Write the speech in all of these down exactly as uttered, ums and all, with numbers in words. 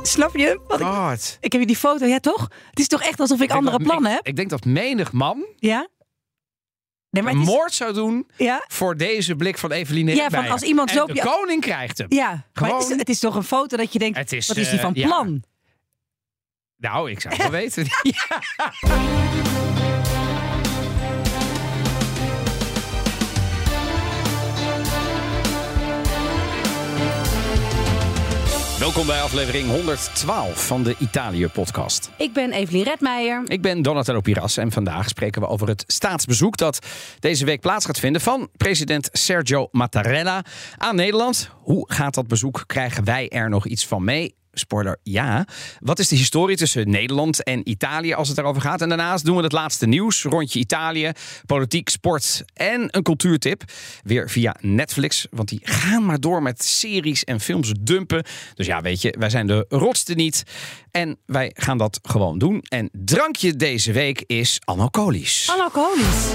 Snap je? Wat ik, God. ik heb je die foto, ja toch? Het is toch echt alsof ik, ik andere dat, plannen ik, heb? Ik denk dat menig man Ja? Nee, maar een het is, moord zou doen ja? voor deze blik van Eveline Ja, Redmeijer. van als iemand en zo... de ja, koning krijgt hem. ja, Gewoon, maar het is, het is toch een foto dat je denkt, het is, wat is die van uh, plan? Ja. Nou, ik zou het wel weten. Ja. Welkom bij aflevering honderdtwaalf van de Italië-podcast. Ik ben Eveline Redmeijer. Ik ben Donatello Piras en vandaag spreken we over het staatsbezoek dat deze week plaats gaat vinden van president Sergio Mattarella aan Nederland. Hoe gaat dat bezoek? Krijgen wij er nog iets van mee? Spoiler, ja. Wat is de historie tussen Nederland en Italië als het daarover gaat? En daarnaast doen we het laatste nieuws, rondje Italië, politiek, sport en een cultuurtip. Weer via Netflix, want die gaan maar door met series en films dumpen. Dus ja, weet je, wij zijn de rotste niet. En wij gaan dat gewoon doen. En drankje deze week is Alcoholisch. Alcoholisch.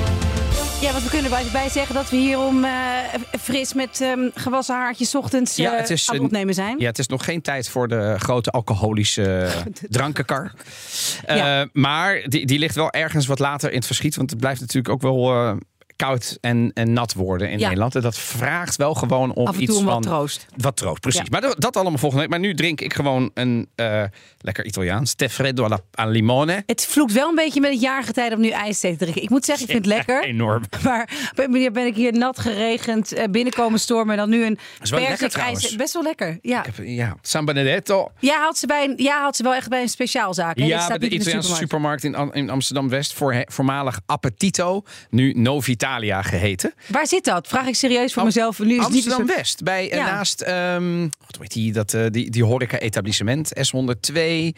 Ja, want we kunnen bij, bij zeggen dat we hier om uh, fris met um, gewassen haartjes 's ochtends uh, ja, het is, aan het opnemen zijn. Ja, het is nog geen tijd voor de grote alcoholische uh, drankenkar. Uh, ja. Maar die, die ligt wel ergens wat later in het verschiet. Want het blijft natuurlijk ook wel uh, koud en, en nat worden in ja. Nederland. En dat vraagt wel gewoon om Af en toe iets om van... wat troost. Wat troost, precies. Ja. Maar dat, dat allemaal volgende week. Maar nu drink ik gewoon een uh, lekker Italiaans. Tè freddo alla, alla limone. Het vloekt wel een beetje met het jaargetijde om nu ijsthee te drinken. Ik moet zeggen, ik vind het lekker. Ja, enorm. Maar op een manier ben ik hier nat geregend uh, binnenkomen stormen. En dan nu een persik ijs. Best wel lekker. Ja, heb, ja. San Benedetto. Ja, had ze, bij een, ja, had ze wel echt bij een speciaalzaak. Hè? Ja, bij de Italiaanse supermarkt, supermarkt in, in Amsterdam-West. Voor, voormalig Appetito. Nu Novitalia geheten. Waar zit dat? Vraag ik serieus voor Am- mezelf. Nu is Amsterdam-West. Soort... Bij, ja. Naast um, wat weet die, dat, uh, die, die horeca-etablissement. S honderdtwee.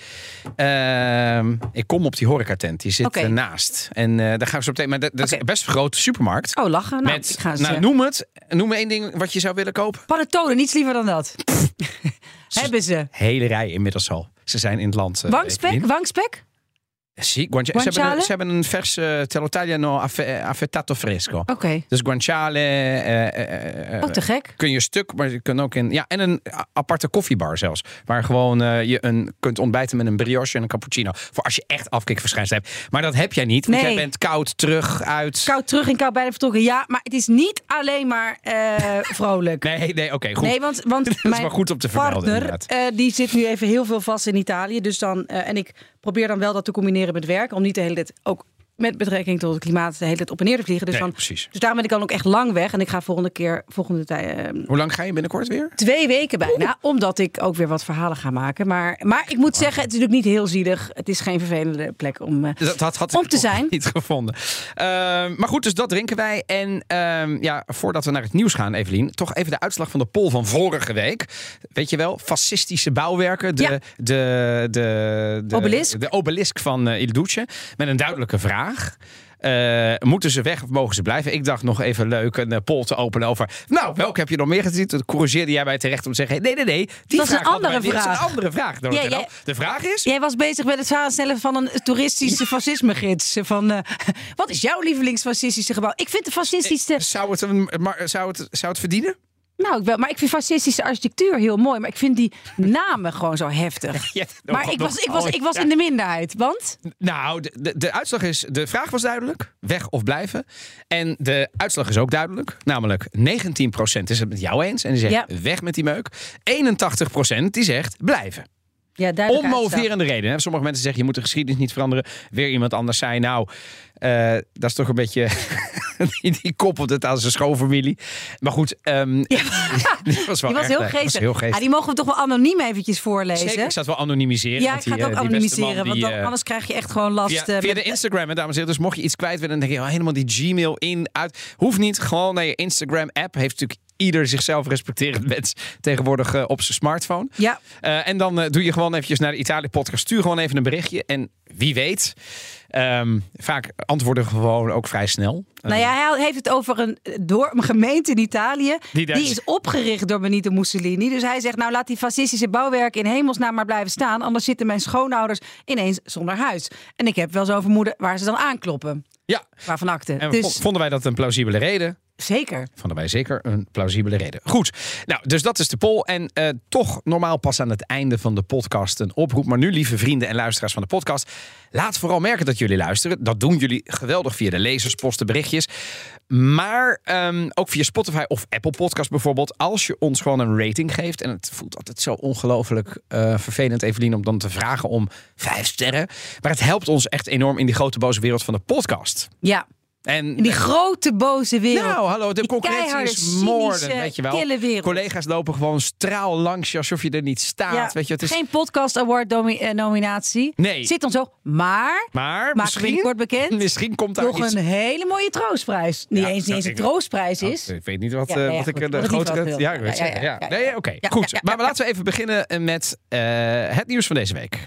Uh, ik kom op die horecatent. Die zit okay. ernaast. En uh, daar gaan we zo meteen. Maar dat, dat okay. is best een grote supermarkt. Oh, lachen. Nou, met, ik ga nou, noem het. Noem één ding wat je zou willen kopen. Panettone, niets liever dan dat. Hebben ze. Hele rij inmiddels al. Ze zijn in het land. Uh, wangspek? Wangspek? Sì, guancia- ze, hebben een, ze hebben een vers uh, te lo tagliano affe- affettato fresco. Oké. Okay. Dus guanciale. Uh, uh, uh, oh, te gek. Kun je stuk, maar je kunt ook in. Ja, en een aparte koffiebar zelfs. Waar gewoon uh, je een, kunt ontbijten met een brioche en een cappuccino. Voor als je echt afkikverschijnselen hebt. Maar dat heb jij niet. Want nee. jij bent koud terug uit. Koud terug en koud bijna vertrokken. Ja, maar het is niet alleen maar uh, vrolijk. nee, nee, oké, okay, goed. Nee, want, want dat is mijn maar goed om te vermelden. partner, uh, die zit nu even heel veel vast in Italië. Dus dan, uh, en ik probeer dan wel dat te combineren met werk. Om niet de hele tijd ook met betrekking tot het klimaat de hele tijd op en neer te vliegen. Dus, nee, dan, precies. dus daarom ben ik dan ook echt lang weg. En ik ga volgende keer, volgende tijd... Uh, Hoe lang ga je binnenkort weer? Twee weken bijna. Oeh. Omdat ik ook weer wat verhalen ga maken. Maar, maar ik moet zeggen, het is natuurlijk niet heel zielig. Het is geen vervelende plek om, uh, dat had, had om te zijn. Niet gevonden. Uh, maar goed, dus dat drinken wij. En uh, ja, voordat we naar het nieuws gaan, Evelien, toch even de uitslag van de poll van vorige week. Weet je wel, fascistische bouwwerken. De, ja. de, de, de, de obelisk. De obelisk van uh, Il Duce. Met een duidelijke vraag. Uh, moeten ze weg of mogen ze blijven? Ik dacht nog even leuk een uh, poll te openen over... Nou, welke heb je nog meer gezien? Toen corrigeerde jij mij terecht om te zeggen... Nee, nee, nee. Die dat vraag is een andere wij, vraag. Dat is een andere vraag. Ja, jij, de vraag is... Jij was bezig met het samenstellen van een toeristische fascisme-gids. Van, uh, wat is jouw lievelingsfascistische gebouw? Ik vind de fascistische... Zou het, een, zou het, zou het verdienen? Nou, ik wel, maar ik vind fascistische architectuur heel mooi. Maar ik vind die namen gewoon zo heftig. Ja, nog, maar ik nog, was, ik was, ik was ja. in de minderheid. Want? Nou, de, de, de uitslag is... De vraag was duidelijk. Weg of blijven. En de uitslag is ook duidelijk. Namelijk negentien procent is het met jou eens. En die zegt ja. weg met die meuk. eenentachtig procent die zegt blijven. Ja, onmoverende reden. Hè? Sommige mensen zeggen je moet de geschiedenis niet veranderen. Weer iemand anders zijn. Nou, uh, dat is toch een beetje... die, die koppelt het aan zijn schoonfamilie. Maar goed, um, ja. die was, wel die was heel geestig. Ja, die mogen we toch wel anoniem eventjes voorlezen. Zeker, ik zou het wel anonymiseren. Ja, ik ga het ook anonymiseren. Man, want dan, uh, anders krijg je echt gewoon last. Via, via de Instagram, dames en heren. Dus mocht je iets kwijt willen, dan denk je oh, helemaal die Gmail in, uit. Hoeft niet. Gewoon naar je Instagram-app. Heeft natuurlijk ieder zichzelf respecterend mens tegenwoordig uh, op zijn smartphone. Ja. Uh, en dan uh, doe je gewoon eventjes naar de Italië-podcast. Stuur gewoon even een berichtje. En wie weet, um, vaak antwoorden gewoon ook vrij snel. Nou ja, hij heeft het over een, door, een gemeente in Italië. Die, die is opgericht door Benito Mussolini. Dus hij zegt, nou laat die fascistische bouwwerken in hemelsnaam maar blijven staan. Anders zitten mijn schoonouders ineens zonder huis. En ik heb wel zo'n vermoeden waar ze dan aankloppen. Ja. Waarvan akte. En dus... vonden wij dat een plausibele reden? Zeker. Vonden wij zeker een plausibele reden. Goed, nou, dus dat is de poll. En uh, toch normaal pas aan het einde van de podcast een oproep. Maar nu, lieve vrienden en luisteraars van de podcast, laat vooral merken dat jullie luisteren. Dat doen jullie geweldig via de lezersposten, berichtjes. Maar um, ook via Spotify of Apple Podcast bijvoorbeeld. Als je ons gewoon een rating geeft. En het voelt altijd zo ongelooflijk uh, vervelend, Evelien, om dan te vragen om vijf sterren. Maar het helpt ons echt enorm in die grote boze wereld van de podcast. Ja. En, in die grote boze wereld. Nou, hallo, de concurrentie is moorden, weet je wel. Collega's lopen gewoon straal langs je alsof je er niet staat. Ja, weet je, het is... Geen podcast award domi- uh, nominatie. Nee. Zit dan zo. Maar, maar maken binnenkort bekend. Misschien komt daar nog iets... een hele mooie troostprijs. Niet ja, eens, niet eens een troostprijs is. Oh, ik weet niet wat, ja, uh, ja, wat goed, ik de grotere... Ja, ik weet ja, ja, ja, ja, ja. Nee, oké. Okay. Ja, goed. Ja, ja, maar ja, laten we even beginnen met uh, het nieuws van deze week.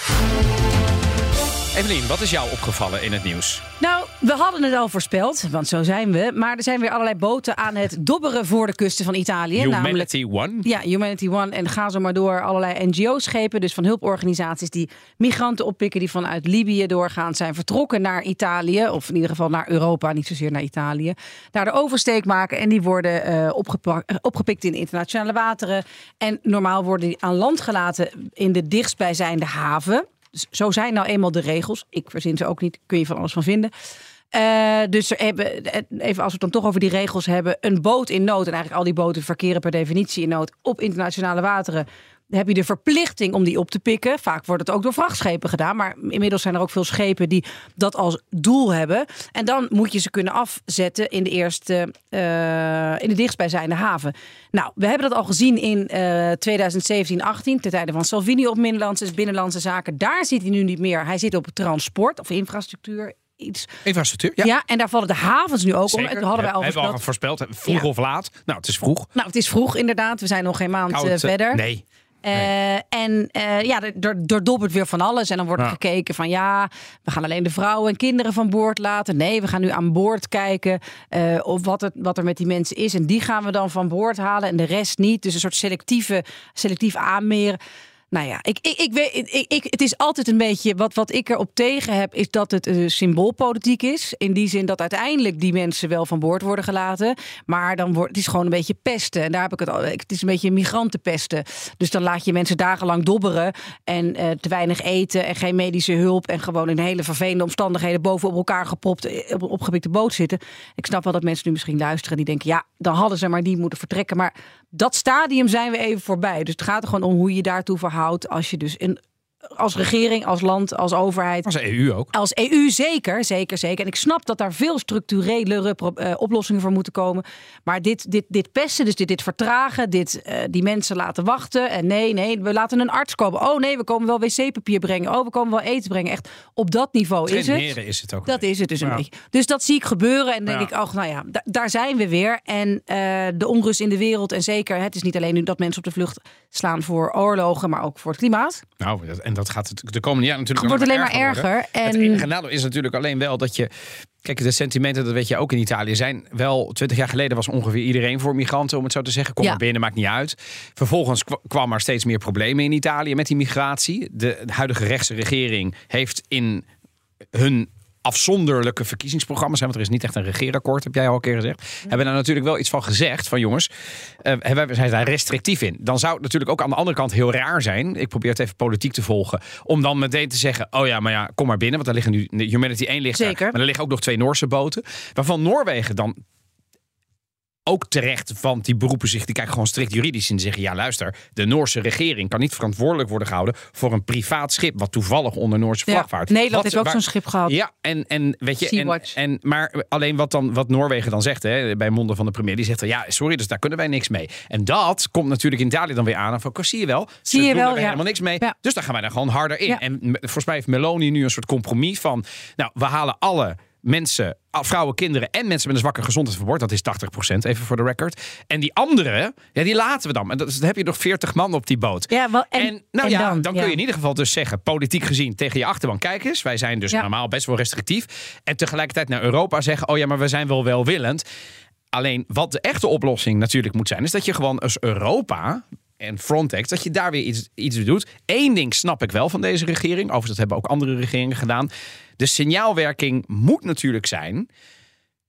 Evelien, wat is jou opgevallen in het nieuws? Nou, we hadden het al voorspeld, want zo zijn we. Maar er zijn weer allerlei boten aan het dobberen voor de kusten van Italië. Humanity namelijk, One? Ja, Humanity One. En ga zo maar door. Allerlei N G O-schepen, dus van hulporganisaties die migranten oppikken die vanuit Libië doorgaan, zijn vertrokken naar Italië. Of in ieder geval naar Europa, niet zozeer naar Italië. Daar de oversteek maken en die worden uh, opgepa- opgepikt in internationale wateren. En normaal worden die aan land gelaten in de dichtstbijzijnde haven. Dus zo zijn nou eenmaal de regels. Ik verzin ze ook niet, kun je van alles van vinden. Uh, dus er hebben, even als we het dan toch over die regels hebben, een boot in nood, en eigenlijk al die boten verkeren per definitie in nood op internationale wateren, dan heb je de verplichting om die op te pikken. Vaak wordt het ook door vrachtschepen gedaan, maar inmiddels zijn er ook veel schepen die dat als doel hebben. En dan moet je ze kunnen afzetten in de eerste, uh, in de dichtstbijzijnde haven. Nou, we hebben dat al gezien in uh, twintig zeventien achttien, ten tijde van Salvini op Binnenlandse, Binnenlandse Zaken. Daar zit hij nu niet meer. Hij zit op transport of infrastructuur. Iets. Infrastructuur, ja. Ja, en daar vallen de havens nu ook Zeker. om. Dat hadden wij al hebben voorspeld. We al voorspeld. Vroeg ja. of laat. Nou, het is vroeg. Nou, het is vroeg inderdaad. We zijn nog geen maand Koud, uh, verder. Nee. Uh, nee. En uh, ja, er, er dobbert weer van alles. En dan wordt ja. gekeken van ja, we gaan alleen de vrouwen en kinderen van boord laten. Nee, we gaan nu aan boord kijken uh, of wat, het, wat er met die mensen is. En die gaan we dan van boord halen en de rest niet. Dus een soort selectieve, selectief aanmeren. Nou ja, ik, ik, ik weet, ik, ik, het is altijd een beetje, wat, wat ik erop tegen heb, is dat het uh, symboolpolitiek is. In die zin dat uiteindelijk die mensen wel van boord worden gelaten. Maar dan wordt het is gewoon een beetje pesten. En daar heb ik het al. Het is een beetje migrantenpesten. Dus dan laat je mensen dagenlang dobberen. En uh, te weinig eten en geen medische hulp. En gewoon in hele vervelende omstandigheden bovenop elkaar gepropt op een opgepikte boot zitten. Ik snap wel dat mensen nu misschien luisteren die denken, ja, dan hadden ze maar die moeten vertrekken. Maar dat stadium zijn we even voorbij. Dus het gaat er gewoon om hoe je daartoe verhoudt als je dus in, als regering, als land, als overheid. Als E U ook. Als E U zeker, zeker, zeker. En ik snap dat daar veel structurelere uh, oplossingen voor moeten komen. Maar dit, dit, dit pesten, dus dit, dit vertragen, dit, uh, die mensen laten wachten. En nee, nee, we laten een arts komen. Oh nee, we komen wel wc-papier brengen. Oh, we komen wel eten brengen. Echt, op dat niveau is het. is het ook. Dat is het dus een ja. beetje. Dus dat zie ik gebeuren. En dan denk ja. ik, oh, nou ja, d- daar zijn we weer. En uh, de onrust in de wereld. En zeker, het is niet alleen nu dat mensen op de vlucht slaan voor oorlogen, maar ook voor het klimaat. Nou, en dat gaat de komende jaren natuurlijk het wordt alleen maar erger. erger. En... Het enige nadeel is natuurlijk alleen wel dat je... Kijk, de sentimenten, dat weet je ook in Italië, zijn wel... twintig jaar geleden was ongeveer iedereen voor migranten, om het zo te zeggen. Kom ja. maar binnen, maakt niet uit. Vervolgens kwam er steeds meer problemen in Italië met die migratie. De, de huidige rechtse regering heeft in hun afzonderlijke verkiezingsprogramma's, want er is niet echt een regeerakkoord, heb jij al een keer gezegd, mm. hebben daar natuurlijk wel iets van gezegd, van jongens, uh, we zijn daar restrictief in. Dan zou het natuurlijk ook aan de andere kant heel raar zijn, ik probeer het even politiek te volgen, om dan meteen te zeggen, oh ja, maar ja, kom maar binnen, want daar liggen nu, Humanity één ligt Zeker. daar, maar er liggen ook nog twee Noorse boten, waarvan Noorwegen dan ook terecht, want die beroepen zich, die kijken gewoon strikt juridisch in en zeggen, ja luister, de Noorse regering kan niet verantwoordelijk worden gehouden voor een privaat schip wat toevallig onder Noorse vlag vaart. Ja, Nederland wat, heeft ook waar, zo'n schip gehad. Ja, en, en weet je, en, en, maar alleen wat dan wat Noorwegen dan zegt, hè, bij monden van de premier, die zegt, ja, sorry, dus daar kunnen wij niks mee. En dat komt natuurlijk in Italië dan weer aan, en van, zie je wel, zie ze je doen wel, er ja. helemaal niks mee, ja. dus dan gaan wij daar gewoon harder in. Ja. En volgens mij heeft Meloni nu een soort compromis van, nou, we halen alle mensen, vrouwen, kinderen en mensen met een zwakke gezondheid van boord. Dat is tachtig procent, even voor de record. En die anderen, ja, die laten we dan. En dat, dan heb je nog veertig man op die boot. Ja, wel, en, en nou en ja, dan, dan ja. kun je in ieder geval dus zeggen, politiek gezien tegen je achterban, kijk eens, wij zijn dus ja. normaal best wel restrictief. En tegelijkertijd naar Europa zeggen, oh ja, maar we zijn wel welwillend. Alleen wat de echte oplossing natuurlijk moet zijn, is dat je gewoon als Europa en Frontex, dat je daar weer iets, iets doet. Eén ding snap ik wel van deze regering. Overigens, dat hebben ook andere regeringen gedaan. De signaalwerking moet natuurlijk zijn,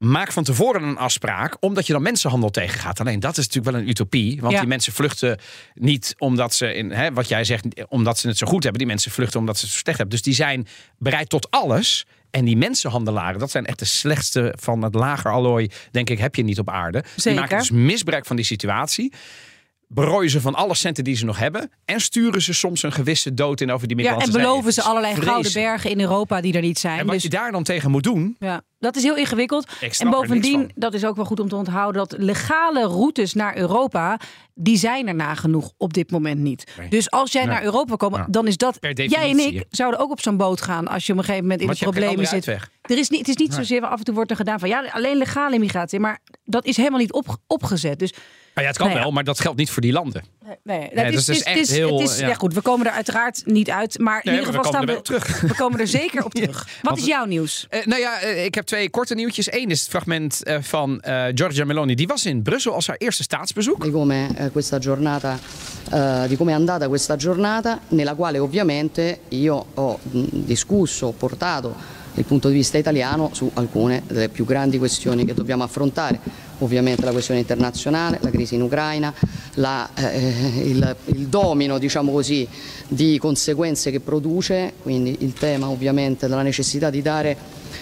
maak van tevoren een afspraak, omdat je dan mensenhandel tegengaat. Alleen dat is natuurlijk wel een utopie. Want ja. die mensen vluchten niet omdat ze, in, hè, wat jij zegt, omdat ze het zo goed hebben. Die mensen vluchten omdat ze het zo slecht hebben. Dus die zijn bereid tot alles. En die mensenhandelaren, dat zijn echt de slechtste van het lager allooi, denk ik, heb je niet op aarde. Zeker. Die maken dus misbruik van die situatie. Berooien ze van alle centen die ze nog hebben. En sturen ze soms een gewisse dood in over die Middellandse Ja, en beloven Zee. ze allerlei Vrezen. gouden bergen in Europa die er niet zijn. En wat dus, je daar dan tegen moet doen... ja, dat is heel ingewikkeld. Ik En snap er niks bovendien, van. dat is ook wel goed om te onthouden, dat legale routes naar Europa, die zijn er nagenoeg op dit moment niet. Nee. Dus als jij Nee. naar Europa komt, Ja. dan is dat... Per Jij en definitie. ik zouden ook op zo'n boot gaan als je op een gegeven moment in Want de je hebt geen problemen andere zit. uitweg. Er is niet, het is niet Nee. zozeer, af en toe wordt er gedaan van ja, alleen legale immigratie. Maar dat is helemaal niet op, opgezet. Dus Nou ja, het kan Nou ja. wel, maar dat geldt niet voor die landen. nee, nee, Nee, dat dus is, het is het echt is, heel, het is, ja. ja. goed, we komen er uiteraard niet uit. Maar in Nee, ieder maar geval we staan komen we, er wel terug. we komen er zeker op terug. Wat Want- is jouw nieuws? Uh, nou ja, uh, ik heb twee korte nieuwtjes. Eén is het fragment uh, van uh, Giorgia Meloni. Die was in Brussel als haar eerste staatsbezoek. Di come eh, questa giornata, eh, di come è andata questa giornata, nella quale ovviamente io ho mh, discusso, ho portato il punto di vista italiano su alcune delle più grandi questioni che dobbiamo affrontare. Ovviamente la questione internazionale, la crisi in Ucraina, la, eh, il, il domino, diciamo così, di conseguenze che produce, quindi il tema ovviamente della necessità di dare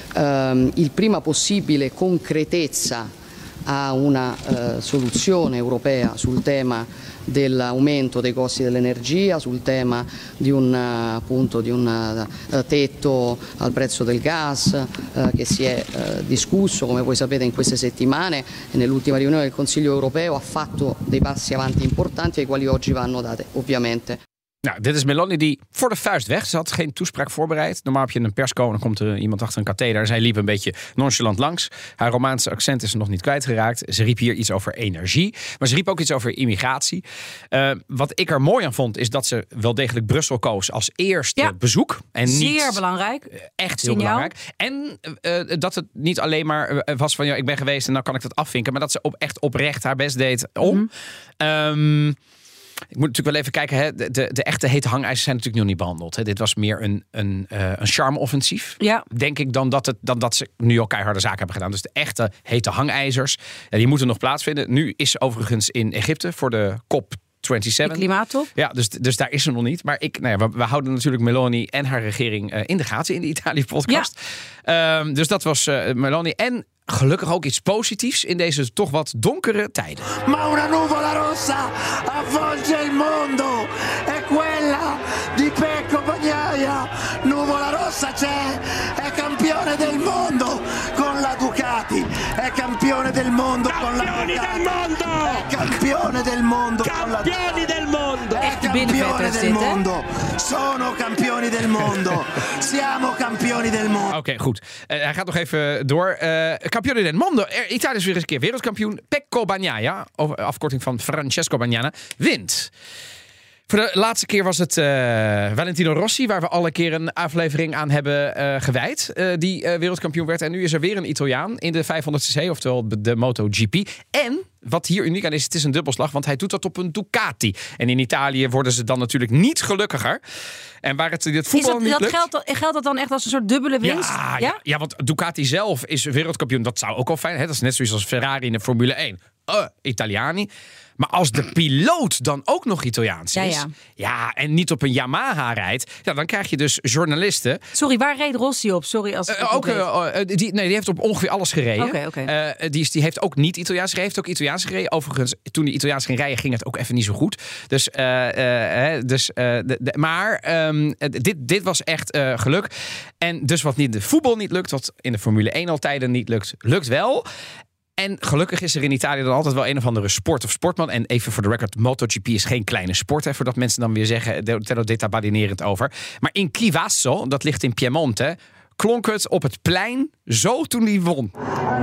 ehm, il prima possibile concretezza a una eh, soluzione europea sul tema dell'aumento dei costi dell'energia, sul tema di un, uh, appunto, di un uh, tetto al prezzo del gas uh, che si è uh, discusso, come voi sapete, in queste settimane e nell'ultima riunione del Consiglio europeo ha fatto dei passi avanti importanti ai quali oggi vanno date ovviamente. Nou, dit is Meloni die voor de vuist weg. Ze had geen toespraak voorbereid. Normaal heb je een persco en dan komt er iemand achter een katheder. Zij liep een beetje nonchalant langs. Haar Romaanse accent is er nog niet kwijtgeraakt. Ze riep hier iets over energie. Maar ze riep ook iets over immigratie. Uh, wat ik er mooi aan vond, is dat ze wel degelijk Brussel koos als eerste Ja. bezoek. En Zeer niet belangrijk. echt heel Signaal. belangrijk. En uh, dat het niet alleen maar uh, was van ja, ik ben geweest en dan kan ik dat afvinken. Maar dat ze op, echt oprecht haar best deed om. Mm-hmm. Um, Ik moet natuurlijk wel even kijken. Hè. De, de, de echte hete hangijzers zijn natuurlijk nog niet behandeld. Hè. Dit was meer een, een, uh, een charme-offensief. Ja. Denk ik dan dat, het, dan dat ze nu al keiharde zaken hebben gedaan. Dus de echte hete hangijzers, ja, die moeten nog plaatsvinden. Nu is ze overigens in Egypte voor de COP zevenentwintig. De klimaattop. Ja, dus, dus daar is ze nog niet. Maar ik, nou ja, we, we houden natuurlijk Meloni en haar regering uh, in de gaten in de Italië-podcast. Ja. Um, dus dat was uh, Meloni. En gelukkig ook iets positiefs in deze toch wat donkere tijden. Ma una nuvola rossa avvolge il mondo, è quella di Pecco Bagnaia. Nuvola rossa c'è, è campione del mondo con la Ducati, è campione del mondo con la Ducati, del mondo! È campione del mondo con la Ducati, campioni del mondo, è campione del mondo, sono campioni del mondo, siamo campioni del mondo. Oké, okay, goed. Uh, hij gaat nog even door. Uh, Campione del mondo. Italië is weer eens een keer wereldkampioen. Pecco Bagnaia, afkorting van Francesco Bagnaia, wint. Voor de laatste keer was het uh, Valentino Rossi, waar we alle keer een aflevering aan hebben uh, gewijd. Uh, die uh, wereldkampioen werd. En nu is er weer een Italiaan in de vijfhonderd cc, oftewel de MotoGP. En wat hier uniek aan is, het is een dubbelslag, want hij doet dat op een Ducati. En in Italië worden ze dan natuurlijk niet gelukkiger. En waar het in het voetbal is dat, niet dat lukt... Geldt, geldt dat dan echt als een soort dubbele winst? Ja, ja? ja? ja, want Ducati zelf is wereldkampioen. Dat zou ook al fijn. Hè? Dat is net zoiets als Ferrari in de Formule één. Uh, Italiani. Maar als de piloot dan ook nog Italiaans is... Ja, ja. ja, en niet op een Yamaha rijdt... Ja, dan krijg je dus journalisten... Sorry, waar reed Rossi op? Sorry als ik uh, ook, uh, uh, die, nee, die heeft op ongeveer alles gereden. Okay, okay. Uh, die, die heeft ook niet Italiaans gereden. heeft ook Italiaans gereden. Overigens, toen hij Italiaans ging rijden... ging het ook even niet zo goed. Dus, uh, uh, dus, uh, de, de, maar um, dit, dit was echt uh, geluk. En dus wat niet in de voetbal niet lukt... wat in de Formule één al tijden niet lukt... lukt wel... En gelukkig is er in Italië dan altijd wel een of andere sport of sportman. En even voor de record, MotoGP is geen kleine sport. Hè, voordat mensen dan weer zeggen, te lo detta badinerend over. Maar in Chivasso, dat ligt in Piemonte, klonk het op het plein zo toen hij won.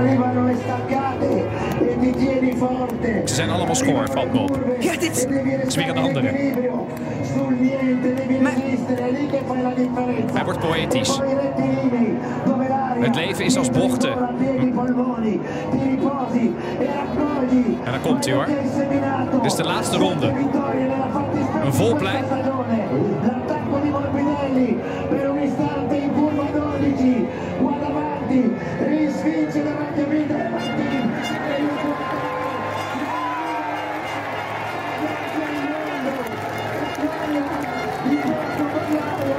Ze zijn allemaal schoor, valt me op. Ja, dit is weer een andere. Maar... Hij wordt poëtisch. Het leven is als bochten. En dan komt hij hoor. Dit is de laatste ronde. Een vol plein.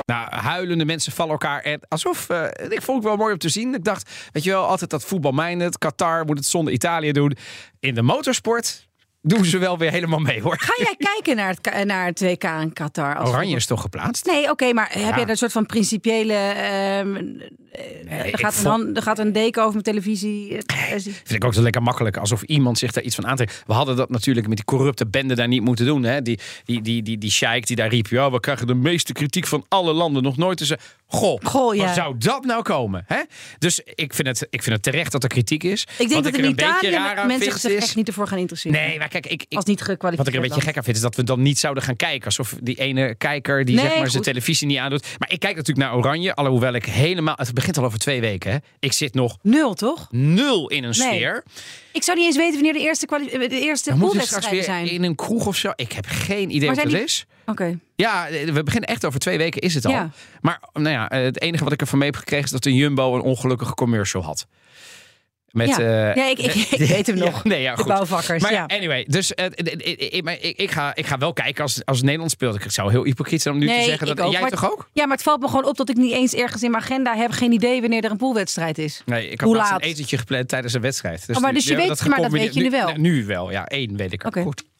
Nou, huilende mensen vallen elkaar. En alsof, uh, ik vond het wel mooi om te zien. Ik dacht, weet je wel, altijd dat voetbalminded. Qatar moet het zonder Italië doen. In de motorsport doen ze wel weer helemaal mee, hoor. Ga jij kijken naar het, naar het W K in Qatar? Als Oranje is toch geplaatst? Nee, oké, okay, maar heb ja. jij er een soort van principiële... Uh, nee, er, gaat een hand, er gaat een deken over mijn televisie. Uh, vind ik ook zo lekker makkelijk. Alsof iemand zich daar iets van aantrekt. We hadden dat natuurlijk met die corrupte bende daar niet moeten doen. Hè? Die, die, die, die, die sheik die daar riep... Ja, we krijgen de meeste kritiek van alle landen. Nog nooit tussen... Goh, Goh ja. Waar zou dat nou komen? Hè? Dus ik vind, het, ik vind het terecht dat er kritiek is. Ik denk wat dat ik in Italië mensen zich is, echt niet ervoor gaan interesseren. Nee, maar kijk, ik, ik, als niet gekwalificeerd wat ik er een beetje gek aan vind... is dat we dan niet zouden gaan kijken. Alsof die ene kijker die nee, zeg maar goed. zijn televisie niet aandoet. Maar ik kijk natuurlijk naar Oranje. Alhoewel ik helemaal... Het begint al over twee weken. Hè? Ik zit nog... Nul, toch? Nul in een nee. sfeer. Ik zou niet eens weten wanneer de eerste, kwali- de eerste poolwedstrijden zijn. In een kroeg of zo. Ik heb geen idee wat het die... is. Oké. Okay. Ja, we beginnen echt over twee weken is het al. Ja. Maar nou ja, het enige wat ik ervan mee heb gekregen... is dat een Jumbo een ongelukkige commercial had. Met, ja, uh, ja ik, ik, ik weet hem nog. Ja, nee, ja, de goed. bouwvakkers. Maar ja. anyway, dus uh, ik, ik, ik, ik, ga, ik ga wel kijken als, als Nederland speelt. Ik zou heel hypocriet zijn om nu nee, te zeggen. Dat, ook, jij maar, toch ook? Ja, maar het valt me gewoon op dat ik niet eens ergens in mijn agenda heb. Geen idee wanneer er een poolwedstrijd is. Nee, ik had laatst een etentje gepland tijdens een wedstrijd. Dus oh, maar nu, dus je ja, weet, dat maar dat weet je nu wel? Nu, nu wel, ja. één weet ik okay. goed.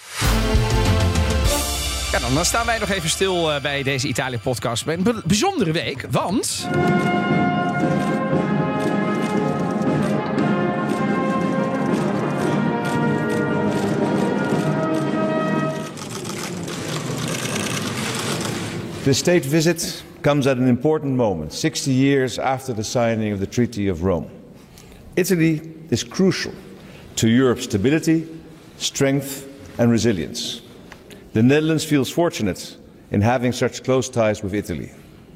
Ja, dan, dan staan wij nog even stil uh, bij deze Italië-podcast. Bij een be- bijzondere week, want... This state visit comes at an important moment, sixty years after the signing of the Treaty of Rome. Italy is crucial to Europe's stability, strength and resilience. The Netherlands feels fortunate in having such close ties with Italy.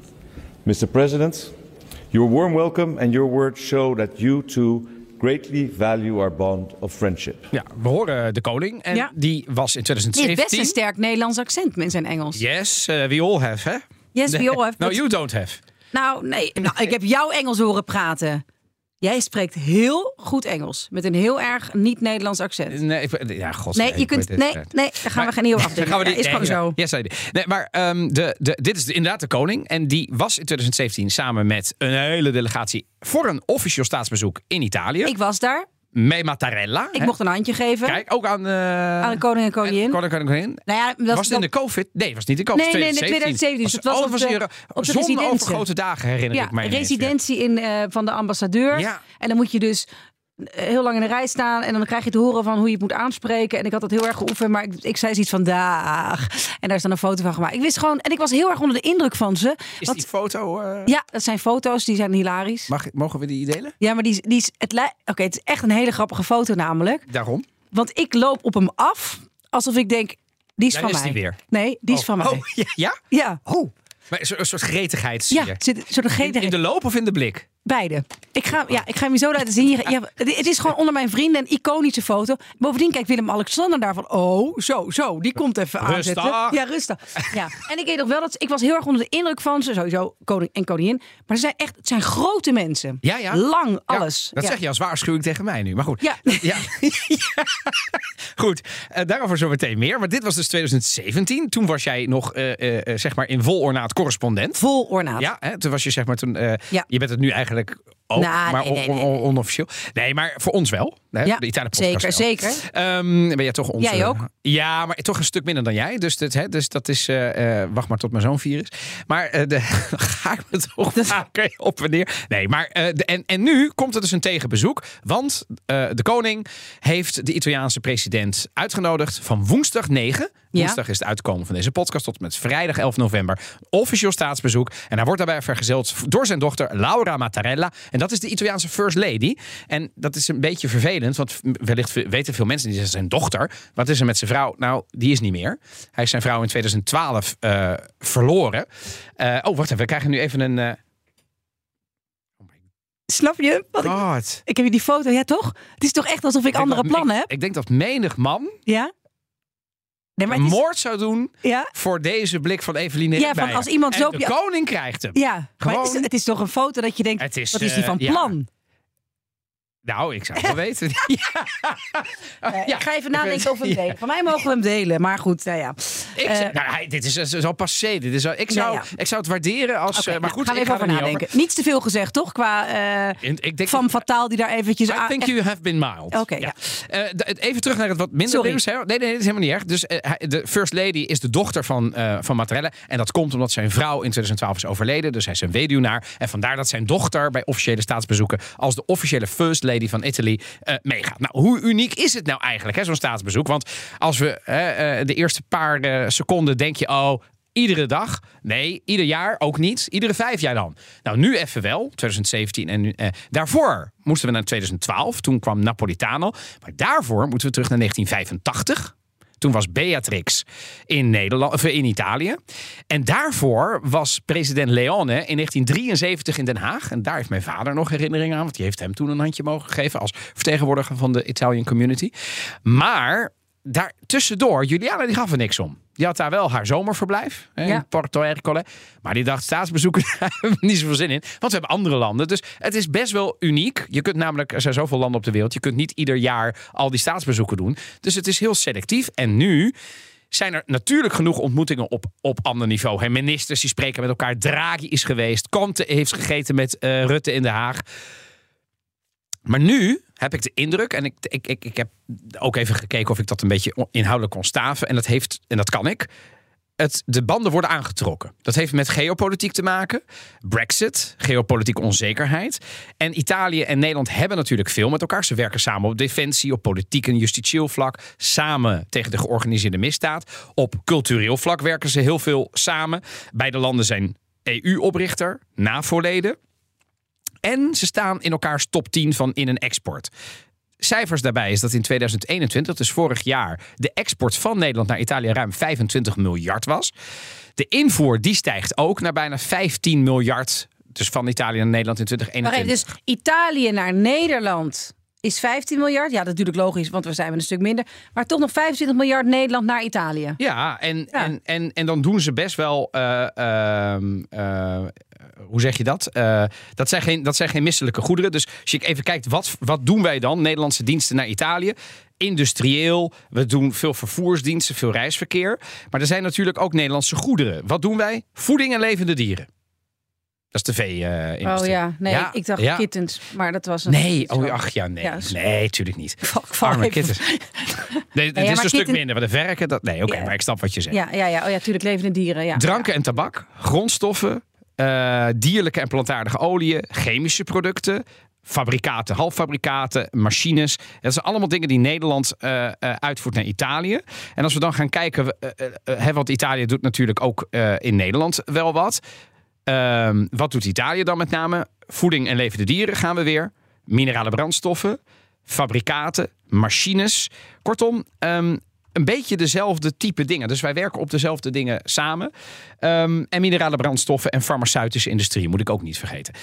Mister President, your warm welcome and your words show that you too greatly value our bond of friendship. Ja, we horen de koning en ja. die was in twintig zeventien... Die heeft best een sterk Nederlands accent in zijn Engels. Yes, uh, we all have, hè? Yes, we all have. No, you don't have. Nou, nee. Nou, ik heb jou Engels horen praten. Jij spreekt heel goed Engels. Met een heel erg niet-Nederlands accent. Nee, ja, god. Nee, je kunt, nee, nee, daar gaan maar, we geen heel afdenken. Gaan we die, ja, is nee, gewoon ja, zo. Ja, nee, maar um, de, de, dit is de, inderdaad de koning. En die was in twintig zeventien samen met een hele delegatie... voor een officieel staatsbezoek in Italië. Ik was daar. Met Mattarella. Ik hè? mocht een handje geven. Kijk, ook aan... Uh, aan de koning en koningin. Koning en koningin. Nou ja, dat was het in de COVID? Nee, het was niet de COVID. Nee, nee, nee, twintig zeventien. Dus het was, oh, op de, was op de zonovergrote dagen, herinner ja, ik mij. Residentie in, uh, van de ambassadeur. Ja. En dan moet je dus heel lang in de rij staan. En dan krijg je te horen van hoe je het moet aanspreken. En ik had dat heel erg geoefend. Maar ik, ik zei zoiets van dag. En daar is dan een foto van gemaakt. Ik wist gewoon... En ik was heel erg onder de indruk van ze. Is wat, die foto... Uh... Ja, dat zijn foto's. Die zijn hilarisch. Mag, mogen we die delen? Ja, maar die, die is... Het, Oké, okay, het is echt een hele grappige foto namelijk. Daarom? Want ik loop op hem af. Alsof ik denk... Die is Daar van is mij. Die weer. Nee, die oh. is van mij. Oh, ja? Ja. ja. Oh. Maar een soort, een soort gretigheid zie je. Ja, zit, een soort gretigheid. In, in de loop of in de blik? Beide. Ik ga, ja, ik ga hem je zo laten zien. Ja, het is gewoon onder mijn vrienden een iconische foto. Bovendien kijkt Willem-Alexander daarvan. Oh, zo, zo. Die komt even aanzetten. Rustig. Ja, rustig. Ja. En ik weet nog wel dat ik was heel erg onder de indruk van ze. Sowieso koning en koningin. Maar ze zijn echt, het zijn grote mensen. Ja, ja. Lang, alles. Ja, dat ja. zeg je als waarschuwing tegen mij nu. Maar goed. Ja. ja. Goed. Uh, daarover zo meteen meer. Maar dit was dus twintig zeventien. Toen was jij nog, uh, uh, zeg maar, in vol ornaat correspondent. Vol ornaat. Ja, hè? Toen was je, zeg maar, toen. Uh, ja. Je bent het nu eigenlijk ook, nou, maar nee, nee, on, nee. on, onofficieel. Nee, maar voor ons wel. Hè? Ja, de Italië-podcast zeker, wel. zeker. Um, ben jij toch onze... Jij ook? Ja, maar toch een stuk minder dan jij. Dus, dit, hè, dus dat is... Uh, uh, wacht maar tot mijn zoon vier is. Maar uh, de, ga ik me toch vaker op en neer. Nee, maar... Uh, de, en, en nu komt er dus een tegenbezoek. Want uh, de koning heeft de Italiaanse president uitgenodigd van woensdag negen... Woensdag is het uitkomen van deze podcast tot met vrijdag elf november. Officieel staatsbezoek. En hij wordt daarbij vergezeld door zijn dochter Laura Mattarella. En dat is de Italiaanse First Lady. En dat is een beetje vervelend. Want wellicht weten veel mensen die zeggen zijn dochter. Wat is er met zijn vrouw? Nou, die is niet meer. Hij is zijn vrouw in twintig twaalf uh, verloren. Uh, oh, wacht even. We krijgen nu even een... Uh... Snap je? Wat ik, ik heb je die foto, ja toch? Het is toch echt alsof ik, ik andere plannen ik, heb? Ik denk dat menig man... Ja? Nee, maar een is... moord zou doen ja? voor deze blik van Eveline ja, van als iemand en zo... de ja. koning krijgt hem. Ja, Gewoon... maar het is, het is toch een foto dat je denkt, het is, wat is die van uh, plan? Ja. Nou, ik zou het wel weten. ja. Uh, ja. Ik ga even nadenken over hem delen. Van mij mogen we hem delen, maar goed, nou ja. Ik, uh, nou, dit is zo passé. Dit is, ik, zou, ja, ja. ik zou het waarderen als... Okay, uh, maar nou, goed, gaan we ik even ga over er nadenken. Niet, Niets te veel gezegd, toch? Qua uh, ik denk, van Fataal die daar eventjes... I think you have been mild. Oké, okay, ja. ja. Uh, de, even terug naar het wat minder nieuws. Nee, nee, dat is helemaal niet erg. Dus uh, de First Lady is de dochter van, uh, van Mattarella. En dat komt omdat zijn vrouw in twintig twaalf is overleden. Dus hij is een weduwnaar. En vandaar dat zijn dochter bij officiële staatsbezoeken als de officiële First Lady van Italy uh, meegaat. Nou, hoe uniek is het nou eigenlijk, hè, zo'n staatsbezoek? Want als we uh, uh, de eerste paar uh, seconden denk je, oh, iedere dag? Nee, ieder jaar ook niet. Iedere vijf jaar dan. Nou, nu even wel, twintig zeventien. En uh, daarvoor moesten we naar twintig twaalf. Toen kwam Napolitano. Maar daarvoor moeten we terug naar negentien vijfentachtig. Toen was Beatrix in, Nederland, of in Italië. En daarvoor was president Leone in negentien drieënzeventig in Den Haag. En daar heeft mijn vader nog herinneringen aan. Want die heeft hem toen een handje mogen geven als vertegenwoordiger van de Italian community. Maar daar tussendoor, Juliana die gaf er niks om. Die had daar wel haar zomerverblijf hè, ja. in Porto Ercole. Maar die dacht, staatsbezoeken, daar hebben we niet zoveel zin in. Want we hebben andere landen. Dus het is best wel uniek. Je kunt namelijk, er zijn zoveel landen op de wereld. Je kunt niet ieder jaar al die staatsbezoeken doen. Dus het is heel selectief. En nu zijn er natuurlijk genoeg ontmoetingen op, op ander niveau. Hè, ministers die spreken met elkaar. Draghi is geweest. Conte heeft gegeten met uh, Rutte in Den Haag. Maar nu heb ik de indruk, en ik, ik, ik, ik heb ook even gekeken of ik dat een beetje inhoudelijk kon staven. En dat heeft, en dat kan ik. Het, de banden worden aangetrokken. Dat heeft met geopolitiek te maken. Brexit, geopolitieke onzekerheid. En Italië en Nederland hebben natuurlijk veel met elkaar. Ze werken samen op defensie, op politiek en justitieel vlak. Samen tegen de georganiseerde misdaad. Op cultureel vlak werken ze heel veel samen. Beide landen zijn E U-oprichter, NAVO-leden. En ze staan in elkaars top tien van in- en export. Cijfers daarbij is dat in tweeduizend eenentwintig, dus vorig jaar, de export van Nederland naar Italië ruim vijfentwintig miljard was. De invoer die stijgt ook naar bijna vijftien miljard. Dus van Italië naar Nederland in twintig eenentwintig. Maar dus Italië naar Nederland is vijftien miljard. Ja, dat is natuurlijk logisch, want we zijn een stuk minder. Maar toch nog vijfentwintig miljard Nederland naar Italië. Ja, en, ja. en, en, en dan doen ze best wel... Uh, uh, uh, hoe zeg je dat? Uh, dat, zijn geen, dat zijn geen misselijke goederen. Dus als je even kijkt, wat, wat doen wij dan? Nederlandse diensten naar Italië. Industrieel. We doen veel vervoersdiensten, veel reisverkeer. Maar er zijn natuurlijk ook Nederlandse goederen. Wat doen wij? Voeding en levende dieren. Dat is de vee-industrie. Uh, oh ja, nee, ja, ik dacht ja. kittens, maar dat was een... Nee, oh ach ja, nee. Ja, nee, natuurlijk niet. Arme kittens. Nee, nee, het ja, is een kitten... stuk minder. Maar de verken, dat... Nee, oké, okay, ja. maar ik snap wat je zegt. Ja, ja, ja. Oh ja, natuurlijk levende dieren, ja. Dranken ja. en tabak, grondstoffen, uh, dierlijke en plantaardige oliën, chemische producten, fabrikaten, halffabrikaten, machines. Dat zijn allemaal dingen die Nederland uh, uh, uitvoert naar Italië. En als we dan gaan kijken, uh, uh, uh, want Italië doet natuurlijk ook uh, in Nederland wel wat. Uh, wat doet Italië dan met name? Voeding en levende dieren gaan we weer. Minerale brandstoffen, fabrikaten, machines. Kortom, um, een beetje dezelfde type dingen. Dus wij werken op dezelfde dingen samen. Um, en minerale brandstoffen en farmaceutische industrie moet ik ook niet vergeten.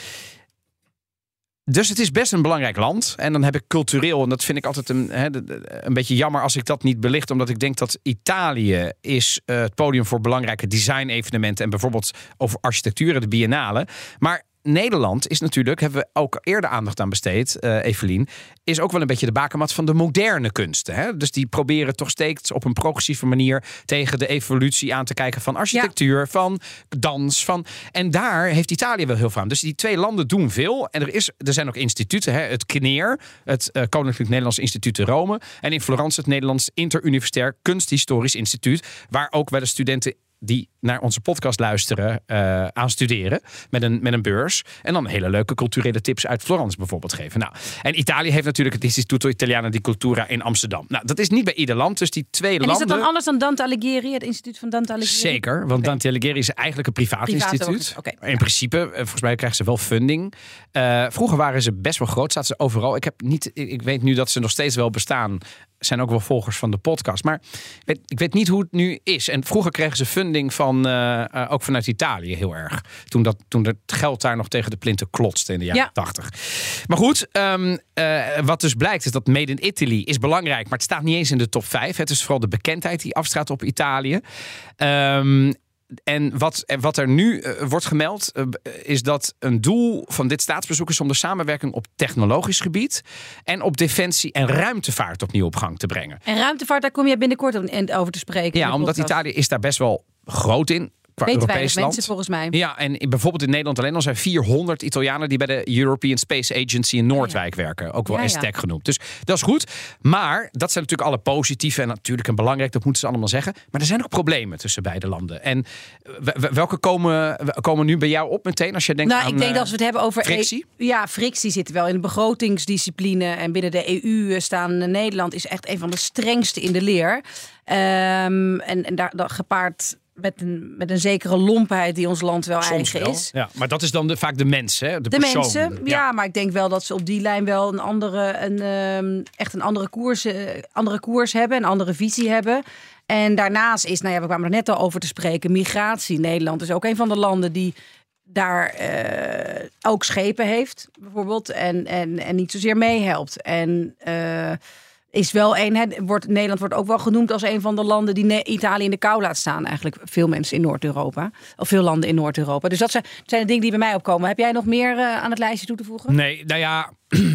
Dus het is best een belangrijk land. En dan heb ik cultureel, en dat vind ik altijd een, he, een beetje jammer als ik dat niet belicht. Omdat ik denk dat Italië is uh, het podium voor belangrijke design-evenementen. En bijvoorbeeld over architectuur, de biennale. Maar Nederland is natuurlijk, hebben we ook eerder aandacht aan besteed, uh, Evelien, is ook wel een beetje de bakermat van de moderne kunsten. Hè? Dus die proberen toch steeds op een progressieve manier tegen de evolutie aan te kijken van architectuur, ja. van dans. Van... En daar heeft Italië wel heel veel aan. Dus die twee landen doen veel. En er, is, er zijn ook instituten. Hè? Het C N E R, het uh, Koninklijk Nederlands Instituut te Rome. En in Florence het Nederlands Interuniversitair Kunsthistorisch Instituut. Waar ook wel de studenten die naar onze podcast luisteren, uh, aan studeren. Met een, met een beurs. En dan hele leuke culturele tips uit Florence bijvoorbeeld geven. Nou, en Italië heeft natuurlijk het Istituto Italiano di Cultura in Amsterdam. Nou, dat is niet bij ieder land. Dus die twee en landen... is dat dan anders dan Dante Alighieri, het instituut van Dante Alighieri? Zeker, want okay. Dante Alighieri is eigenlijk een privaat, privaat instituut. Okay. In principe, volgens mij krijgen ze wel funding. Uh, vroeger waren ze best wel groot, zaten ze overal. Ik, heb niet, ik weet nu dat ze nog steeds wel bestaan. Zijn ook wel volgers van de podcast. Maar ik weet, ik weet niet hoe het nu is. En vroeger kregen ze funding van, uh, uh, ook vanuit Italië heel erg. Toen, dat, toen het geld daar nog tegen de plinten klotste in de jaren tachtig. Ja. Maar goed, um, uh, wat dus blijkt is dat Made in Italy is belangrijk. Maar het staat niet eens in de top vijf. Het is vooral de bekendheid die afstraalt op Italië. Um, en wat, wat er nu uh, wordt gemeld, uh, is dat een doel van dit staatsbezoek is om de samenwerking op technologisch gebied en op defensie en ruimtevaart opnieuw op gang te brengen. En ruimtevaart, daar kom je binnenkort over te spreken. Ja, omdat Italië is daar best wel groot in. Qua Weten Europees land. Mensen, volgens mij. Ja, en bijvoorbeeld in Nederland alleen al zijn vierhonderd Italianen die bij de European Space Agency in Noordwijk ja. werken. Ook wel ja, S T E C ja. genoemd. Dus dat is goed. Maar dat zijn natuurlijk alle positieve en natuurlijk en belangrijk, dat moeten ze allemaal zeggen. Maar er zijn ook problemen tussen beide landen. En welke komen, komen nu bij jou op meteen als je denkt nou, aan ik denk dat als we het hebben over frictie? E- ja, frictie zit wel in de begrotingsdiscipline en binnen de E U staan Nederland is echt een van de strengste in de leer. Um, en, en daar dat gepaard Met een, met een zekere lompheid die ons land wel Soms eigen wel. is. Ja, maar dat is dan de, vaak de mens, hè? De, de persoon. mensen, ja. ja, maar ik denk wel dat ze op die lijn wel een andere, een, um, echt een andere koers, uh, andere koers hebben, een andere visie hebben. En daarnaast is, nou ja, we kwamen er net al over te spreken, migratie. Nederland is ook een van de landen die daar uh, ook schepen heeft, bijvoorbeeld, en, en, en niet zozeer meehelpt. En uh, is wel een, he, wordt, Nederland wordt ook wel genoemd als een van de landen die ne- Italië in de kou laat staan. Eigenlijk veel mensen in Noord-Europa. Of veel landen in Noord-Europa. Dus dat zijn, zijn de dingen die bij mij opkomen. Heb jij nog meer uh, aan het lijstje toe te voegen? Nee, nou ja...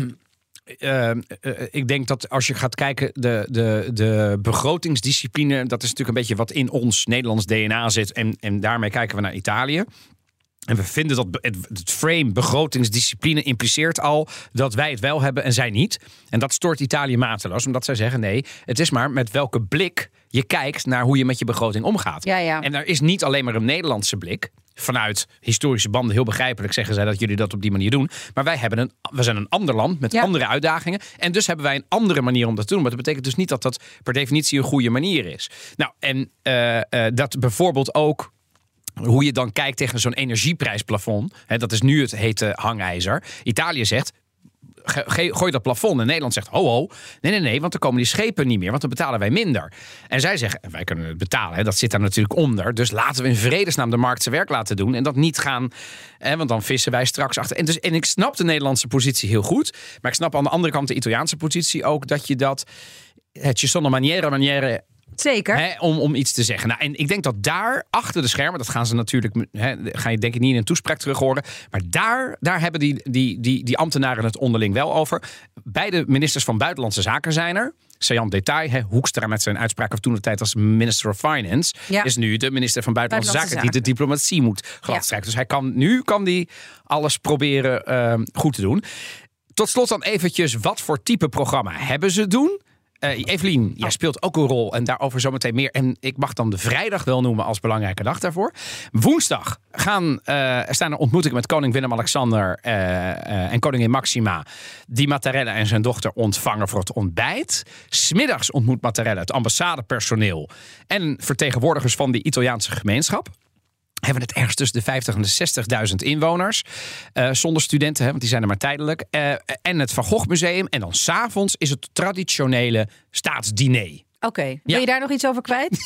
Uh, uh, ik denk dat als je gaat kijken, de, de, de begrotingsdiscipline, dat is natuurlijk een beetje wat in ons Nederlands D N A zit. En, en daarmee kijken we naar Italië. En we vinden dat het, het frame begrotingsdiscipline impliceert al dat wij het wel hebben en zij niet. En dat stoort Italië mateloos, omdat zij zeggen nee, het is maar met welke blik je kijkt naar hoe je met je begroting omgaat. Ja, ja. En er is niet alleen maar een Nederlandse blik. Vanuit historische banden, heel begrijpelijk zeggen zij dat jullie dat op die manier doen. Maar wij hebben een, we zijn een ander land met ja. andere uitdagingen. En dus hebben wij een andere manier om dat te doen. Maar dat betekent dus niet dat dat per definitie een goede manier is. Nou, en uh, uh, dat bijvoorbeeld ook hoe je dan kijkt tegen zo'n energieprijsplafond. Hè, dat is nu het hete hangijzer. Italië zegt, Ge- gooi dat plafond. En Nederland zegt, ho ho, nee, nee, nee, want dan komen die schepen niet meer, want dan betalen wij minder. En zij zeggen, wij kunnen het betalen, hè, dat zit daar natuurlijk onder. Dus laten we in vredesnaam de markt zijn werk laten doen en dat niet gaan, hè, want dan vissen wij straks achter. En, dus, en ik snap de Nederlandse positie heel goed, maar ik snap aan de andere kant de Italiaanse positie ook, dat je dat, het je sono maniere, maniere Zeker. Hè, om, om iets te zeggen. Nou, en ik denk dat daar, achter de schermen, dat gaan ze natuurlijk, hè, ga je denk ik niet in een toespraak terug horen. Maar daar, daar hebben die, die, die, die ambtenaren het onderling wel over. Beide ministers van Buitenlandse Zaken zijn er. Sajan Detail, hè, Hoekstra met zijn uitspraak of toen de tijd als Minister of Finance, ja. is nu de minister van Buitenlandse, Buitenlandse Zaken, Zaken die de diplomatie moet gladstrijken. Ja. Dus hij kan, nu kan hij alles proberen uh, goed te doen. Tot slot dan eventjes, wat voor type programma hebben ze doen? Uh, Evelien, jij speelt ook een rol en daarover zometeen meer. En ik mag dan de vrijdag wel noemen als belangrijke dag daarvoor. Woensdag gaan, uh, staan er ontmoetingen met koning Willem-Alexander uh, uh, en koningin Maxima, die Mattarella en zijn dochter ontvangen voor het ontbijt. 's Middags ontmoet Mattarella het ambassadepersoneel en vertegenwoordigers van de Italiaanse gemeenschap. Hebben we het ergens tussen de vijftig en de zestigduizend inwoners. Uh, zonder studenten, hè, want die zijn er maar tijdelijk. Uh, en het Van Gogh Museum. En dan 's avonds is het traditionele staatsdiner. Oké, okay. Wil ja. je daar nog iets over kwijt?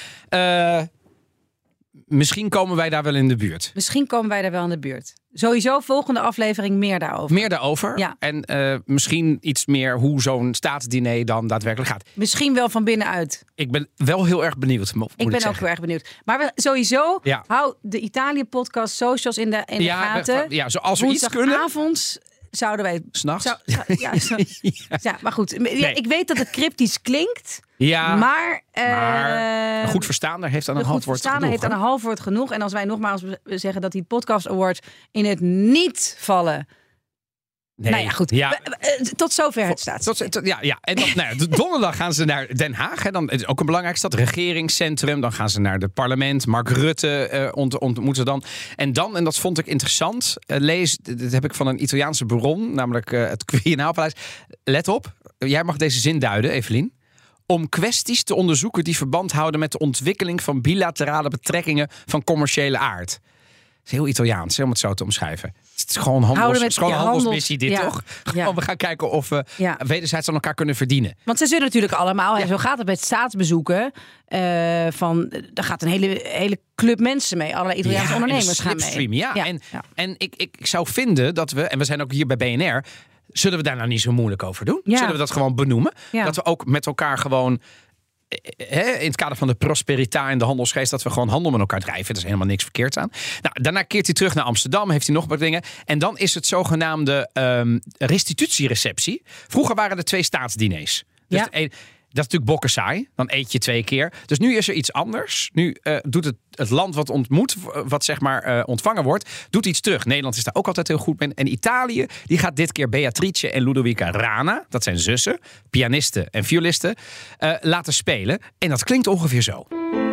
uh, misschien komen wij daar wel in de buurt. Misschien komen wij daar wel in de buurt. Sowieso volgende aflevering meer daarover. Meer daarover. Ja. En uh, misschien iets meer hoe zo'n staatsdiner dan daadwerkelijk gaat. Misschien wel van binnenuit. Ik ben wel heel erg benieuwd. Moet ik ben ik ook heel erg benieuwd. Maar we, sowieso, ja. hou de Italië-podcast socials in de, in de ja, gaten. Ja, zoals we iets kunnen. Woensdagavonds zouden wij... S'nachts? Zou, zou, ja, zo, ja. ja, maar goed. Nee. Ik weet dat het cryptisch klinkt. Ja, maar, uh, maar een goed verstaander heeft aan een half woord genoeg. heeft aan een half woord genoeg. En als wij nogmaals zeggen dat die podcast awards in het niet vallen. Nee, nou ja, goed. Ja. Tot zover het staat. Tot, tot, ja, ja. En dan, nou ja, donderdag gaan ze naar Den Haag. Hè. Dan, het is ook een belangrijke stad. Regeringscentrum. Dan gaan ze naar het parlement. Mark Rutte uh, ont, ontmoeten dan. En dan, en dat vond ik interessant. Uh, lees, dat heb ik van een Italiaanse bron. Namelijk uh, het Quirinalpaleis. Let op. Jij mag deze zin duiden, Evelien. Om kwesties te onderzoeken die verband houden met de ontwikkeling van bilaterale betrekkingen van commerciële aard. Het is heel Italiaans, hè, om het zo te omschrijven. Het is gewoon, handels, met, gewoon ja, een handelsmissie dit, ja, toch? Gewoon, ja. We gaan kijken of we ja. wederzijds aan elkaar kunnen verdienen. Want ze zullen natuurlijk allemaal, ja. en zo gaat het met staatsbezoeken, uh, van, daar gaat een hele, hele club mensen mee. Allerlei Italiaanse ja, ondernemers gaan mee. Ja, ja. En, ja. en ik, ik zou vinden dat we, en we zijn ook hier bij B N R, zullen we daar nou niet zo moeilijk over doen? Ja. Zullen we dat gewoon benoemen? Ja. Dat we ook met elkaar gewoon in het kader van de prosperiteit en de handelsgeest, dat we gewoon handel met elkaar drijven. Er is helemaal niks verkeerds aan. Nou, daarna keert hij terug naar Amsterdam, heeft hij nog wat dingen. En dan is het zogenaamde um, restitutiereceptie. Vroeger waren er twee staatsdiners. Dus ja. een, dat is natuurlijk bokken saai. Dan eet je twee keer. Dus nu is er iets anders. Nu uh, doet het, het land wat ontmoet, wat zeg maar uh, ontvangen wordt, doet iets terug. Nederland is daar ook altijd heel goed mee. En Italië, die gaat dit keer Beatrice en Ludovica Rana, dat zijn zussen, pianisten en violisten, uh, laten spelen. En dat klinkt ongeveer zo.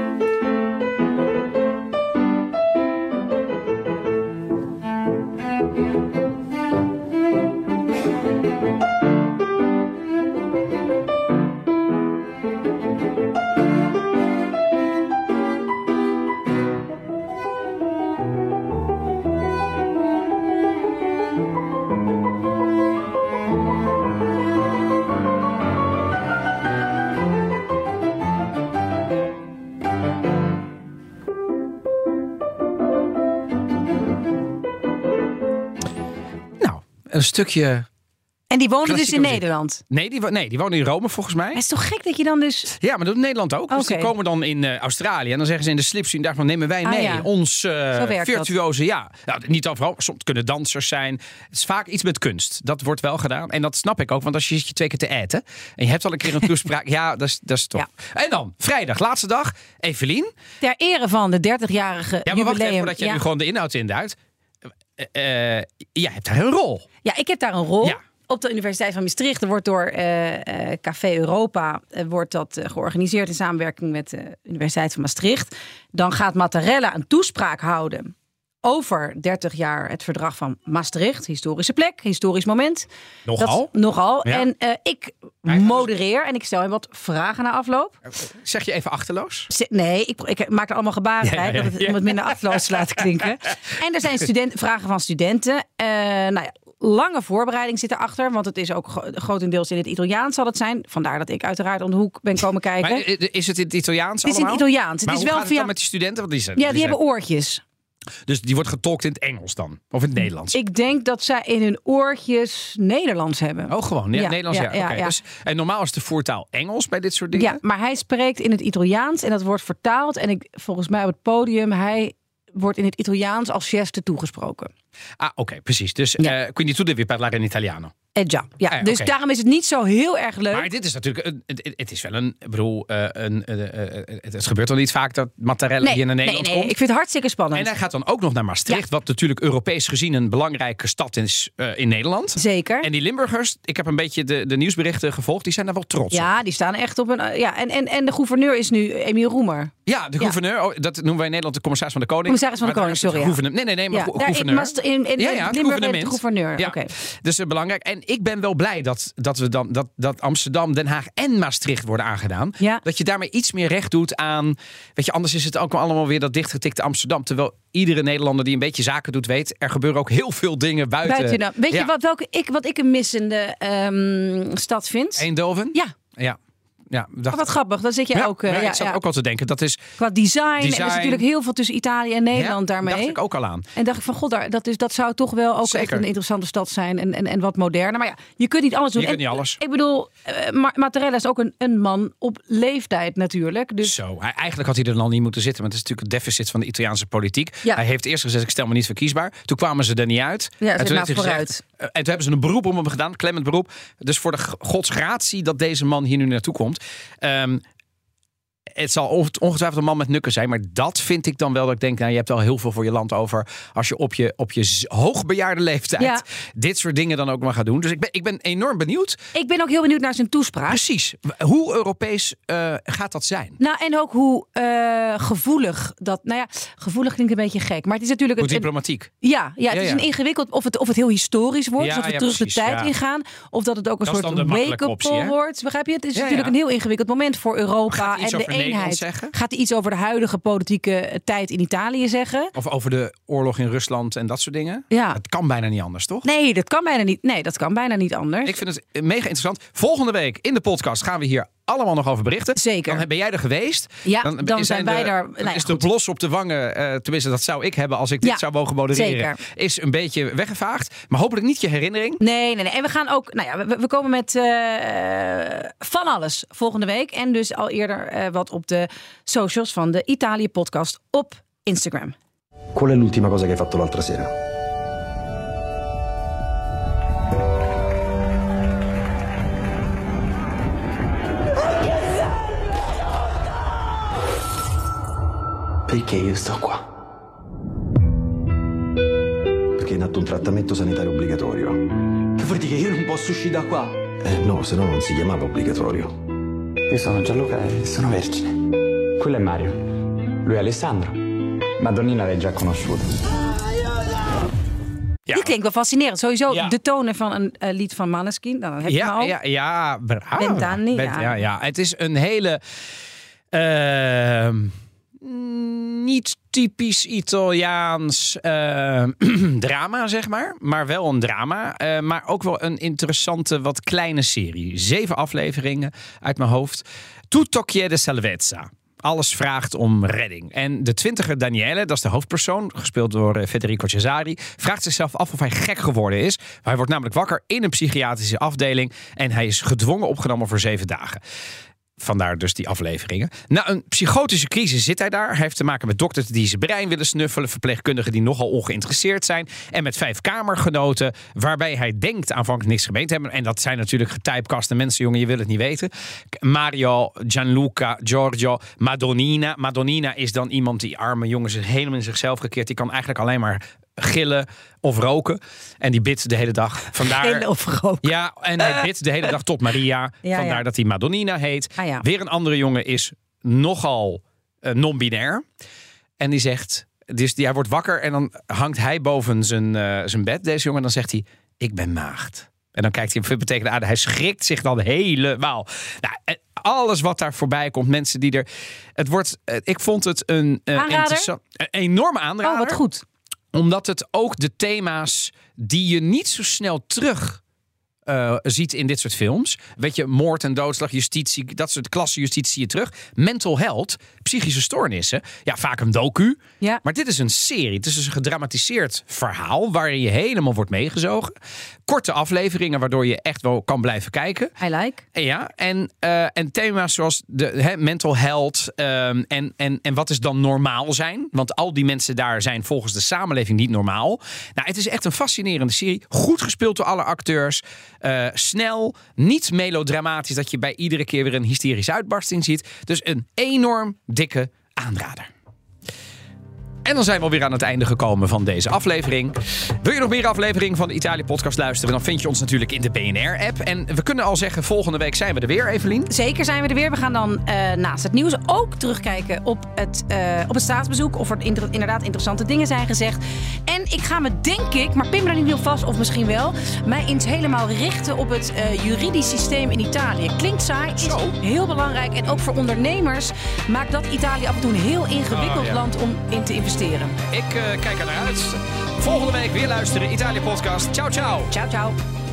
Een stukje. En die wonen dus in muziek. Nederland? Nee die, nee, die wonen in Rome volgens mij. Het is toch gek dat je dan dus... Ja, maar dat doet Nederland ook. Okay. Dus die komen dan in uh, Australië. En dan zeggen ze in de slipstream, daarvan nemen wij mee. Ah, ja. Ons uh, virtuoze, dat. ja. Nou, niet overal. Soms kunnen dansers zijn. Het is vaak iets met kunst. Dat wordt wel gedaan. En dat snap ik ook. Want als je zit je twee keer te eten. En je hebt al een keer een toespraak. ja, dat is, dat is top. Ja. En dan, vrijdag, laatste dag. Evelien. Ter ere van de dertigjarige ja, maar jubileum. wacht even voordat je ja. nu gewoon de inhoud induidt. Uh, uh, jij hebt daar een rol. Ja, ik heb daar een rol. Ja. Op de Universiteit van Maastricht. Er wordt door uh, uh, Café Europa uh, wordt dat uh, georganiseerd in samenwerking met de Universiteit van Maastricht. Dan gaat Mattarella een toespraak houden over dertig jaar het verdrag van Maastricht. Historische plek, historisch moment. Nogal. Dat, nogal. Ja. En uh, ik modereer en ik stel hem wat vragen na afloop. Zeg je even achterloos? Nee, ik, ik maak er allemaal gebaren bij, ja, ja, ja. om het minder achterloos te laten klinken. En er zijn studenten, vragen van studenten. Uh, nou ja, lange voorbereiding zit erachter, want het is ook grotendeels in het Italiaans zal het zijn. Vandaar dat ik uiteraard om de hoek ben komen kijken. Maar is het in het Italiaans Het is in het Italiaans. Maar het hoe is wel gaat het via... dan met die studenten? Want die zijn, ja, die, die hebben zijn... oortjes. Dus die wordt getolkt in het Engels dan? Of in het Nederlands? Ik denk dat zij in hun oortjes Nederlands hebben. Oh, gewoon. Ja, ja, Nederlands, ja. ja, Okay. ja. Dus, en normaal is de voertaal Engels bij dit soort dingen? Ja, maar hij spreekt in het Italiaans en dat wordt vertaald. En ik, volgens mij op het podium, hij wordt in het Italiaans als geste toegesproken. Ah, oké, okay, precies. Dus ja. uh, quindi tu devi parlare in italiano. Eh, ja, ja. Ah, dus okay. daarom is het niet zo heel erg leuk. Maar dit is natuurlijk, een, het, het is wel een, ik bedoel, uh, een, uh, uh, het, het gebeurt wel niet vaak dat Mattarella nee, hier naar Nederland nee, nee, komt. Ik vind het hartstikke spannend. En hij gaat dan ook nog naar Maastricht, ja. wat natuurlijk Europees gezien een belangrijke stad is uh, in Nederland. Zeker. En die Limburgers, ik heb een beetje de, de nieuwsberichten gevolgd, die zijn daar wel trots op. Ja, die staan echt op een. Uh, ja, en, en, en de gouverneur is nu Emiel Roemer. Ja, de gouverneur, ja. Oh, dat noemen wij in Nederland de commissaris van de koning. Commissaris van de koning, sorry. Ja. Nee, nee, nee, maar ja. go- gouverneur. Ja, in, in, in, ja, ja, Limburg heet de gouverneur. Ja. Okay. Dus uh, belangrijk. En ik ben wel blij dat, dat, we dan, dat, dat Amsterdam, Den Haag en Maastricht worden aangedaan. Ja. Dat je daarmee iets meer recht doet aan... Weet je, anders is het ook allemaal weer dat dichtgetikte Amsterdam. Terwijl iedere Nederlander die een beetje zaken doet weet... er gebeuren ook heel veel dingen buiten. buiten dan. Weet ja. je wat, welke ik, wat ik een missende um, stad vind? Eindhoven? Ja. Ja. Ja, dacht... oh, wat grappig, dan zit je ja, ook... Uh, ja, ja, ik zat ja. ook al te denken. Dat is qua design, design. Er is natuurlijk heel veel tussen Italië en Nederland ja, daarmee. dacht ik ook al aan. En dacht ik van, god, daar, dat, is, dat zou toch wel ook Zeker. echt een interessante stad zijn. En, en, en wat moderner. Maar ja, je kunt niet alles doen. Je kunt niet alles. Ik bedoel, uh, Mattarella is ook een, een man op leeftijd natuurlijk. Dus... Zo, hij, eigenlijk had hij er dan niet moeten zitten. Maar het is natuurlijk het deficit van de Italiaanse politiek. Ja. Hij heeft eerst gezegd, ik stel me niet verkiesbaar. Toen kwamen ze er niet uit. Ja, en, toen nou heeft hij gezegd, uh, en toen hebben ze een beroep om hem gedaan. Klemmend beroep. Dus voor de godsgratie dat deze man hier nu naartoe komt. Um, Het zal ongetwijfeld een man met nukken zijn. Maar dat vind ik dan wel dat ik denk... Nou, je hebt wel heel veel voor je land over... als je op je, op je hoogbejaarde leeftijd... Ja. dit soort dingen dan ook maar gaat doen. Dus ik ben, ik ben enorm benieuwd. Ik ben ook heel benieuwd naar zijn toespraak. Precies. Hoe Europees uh, gaat dat zijn? Nou, en ook hoe uh, gevoelig dat... Nou ja, gevoelig klinkt een beetje gek. Maar het is natuurlijk... Hoe een, diplomatiek. Ja, ja, het ja, is ja. een ingewikkeld... Of het, of het heel historisch wordt. Ja, dus of we ja, terug precies, de tijd ja. ingaan. Of dat het ook een dat soort wake-up call wordt. Begrijp je? Het is ja, natuurlijk ja. een heel ingewikkeld moment voor Europa en de eenheid. Zeggen? Gaat hij iets over de huidige politieke tijd in Italië zeggen? Of over de oorlog in Rusland en dat soort dingen? Ja. Het kan bijna niet anders, toch? Nee, dat kan bijna niet. Nee, dat kan bijna niet anders. Ik vind het mega interessant. Volgende week in de podcast gaan we hier allemaal nog over berichten. Zeker. Dan ben jij er geweest. Ja, dan, dan zijn wij de, daar. Dan nou ja, is de goed. blos op de wangen, uh, tenminste dat zou ik hebben als ik dit Ja, zou mogen modereren. zeker. Is een beetje weggevaagd. Maar hopelijk niet je herinnering. Nee, nee, nee. En we gaan ook, nou ja, we, we komen met uh, van alles volgende week. En dus al eerder uh, wat op de socials van de Italië podcast op Instagram. Qual è l'ultima cosa che hai fatto l'altra sera? Perché io sto qua? Perché è in atto un trattamento sanitario obbligatorio. Che vuol dire che io non posso uscire da qua? Eh no, se no non si chiamava obbligatorio. Io sono Gianluca e sono vergine. Quello è Mario. Lui è Alessandro. Madonnina l'hai già conosciuta. Ja. Die klinkt wel fascinerend. Sowieso Ja. de tonen van een uh, lied van Maneskin. Nou, dan heb je hem Ja, al. ja, ja. Bravo. Vent'anni, Bent- ja. ja, ja. Het is een hele... Uh, niet typisch Italiaans uh, drama, zeg maar. Maar wel een drama. Uh, maar ook wel een interessante, wat kleine serie. Zeven afleveringen uit mijn hoofd. Tutto chiede salvezza. Alles vraagt om redding. En de twintiger Daniele, dat is de hoofdpersoon, gespeeld door Federico Cesari, vraagt zichzelf af of hij gek geworden is. Hij wordt namelijk wakker in een psychiatrische afdeling en hij is gedwongen opgenomen voor zeven dagen. Vandaar dus die afleveringen. Na een psychotische crisis zit hij daar. Hij heeft te maken met dokters die zijn brein willen snuffelen, verpleegkundigen die nogal ongeïnteresseerd zijn en met vijf kamergenoten waarbij hij denkt aanvankelijk niks gemeen te hebben. En dat zijn natuurlijk getypecaste mensen, jongen, je wil het niet weten. Mario, Gianluca, Giorgio, Madonnina. Madonnina is dan iemand die arme jongens is helemaal in zichzelf gekeerd. Die kan eigenlijk alleen maar gillen of roken. En die bidt de hele dag. Vandaar, Gillen of roken. Ja, en hij bidt de hele dag tot Maria. Ja, Vandaar ja. dat hij Madonnina heet. Ah, ja. Weer een andere jongen is nogal uh, non-binair. En die zegt... Dus die, hij wordt wakker en dan hangt hij boven zijn, uh, zijn bed, deze jongen. En dan zegt hij, ik ben maagd. En dan kijkt hij hem betekent de aarde. Hij schrikt zich dan helemaal. Nou, alles wat daar voorbij komt. Mensen die er... Het wordt... Ik vond het een... Uh, interessant, een enorme aanrader. Oh, wat goed. Omdat het ook de thema's die je niet zo snel terug uh, ziet in dit soort films. Weet je, moord en doodslag, justitie, dat soort klassenjustitie zie je terug. Mental health, psychische stoornissen. Ja, vaak een docu. Ja. Maar dit is een serie. Het is dus een gedramatiseerd verhaal waarin je helemaal wordt meegezogen. Korte afleveringen waardoor je echt wel kan blijven kijken. I like. En ja, en, uh, en thema's zoals de he, mental health um, en, en, en wat is dan normaal zijn? Want al die mensen daar zijn volgens de samenleving niet normaal. Nou, het is echt een fascinerende serie. Goed gespeeld door alle acteurs. Uh, snel, niet melodramatisch dat je bij iedere keer weer een hysterische uitbarsting ziet. Dus een enorm dikke aanrader. En dan zijn we alweer aan het einde gekomen van deze aflevering. Wil je nog meer afleveringen van de Italië podcast luisteren? Dan vind je ons natuurlijk in de B N R-app. En we kunnen al zeggen, volgende week zijn we er weer, Evelien. Zeker zijn we er weer. We gaan dan uh, naast het nieuws ook terugkijken op het, uh, op het staatsbezoek. Of er inter- inderdaad interessante dingen zijn gezegd. En ik ga me, denk ik, maar pin me daar niet heel vast, of misschien wel, mij eens helemaal richten op het uh, juridisch systeem in Italië. Klinkt saai, is Zo. heel belangrijk. En ook voor ondernemers maakt dat Italië af en toe een heel ingewikkeld Oh, ja. land om in te investeren. Ik uh, kijk er naar uit. Volgende week weer luisteren. Italië podcast. Ciao, ciao. Ciao, ciao.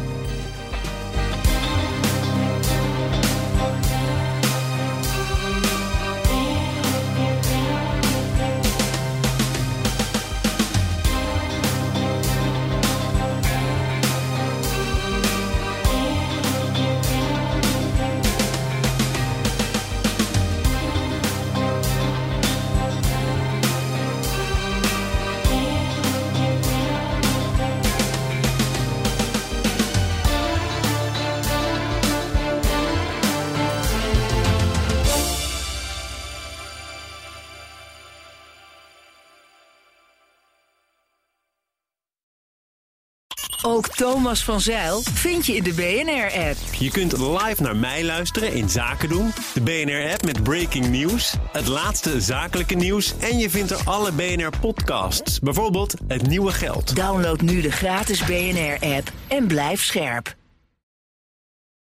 Ook Thomas van Zijl vind je in de B N R-app. Je kunt live naar mij luisteren in Zaken doen. De B N R-app met breaking news. Het laatste zakelijke nieuws. En je vindt er alle B N R-podcasts. Bijvoorbeeld Het Nieuwe Geld. Download nu de gratis B N R-app en blijf scherp.